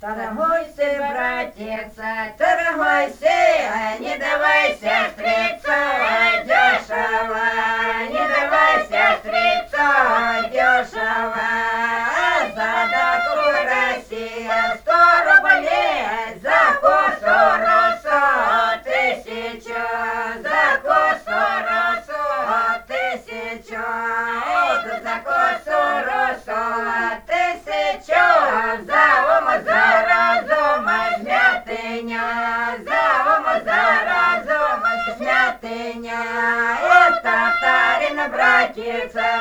Торгуйся, братица, торгуйся, не давай сестрица дешево, не давай сестрица дешево. За таку Россия 100 рублей, за косу росу 1000, за косу росу 1000, за косу росу 1000, за ум, за разум змятиня, за ум, за разум змятиня. Татарин, братица,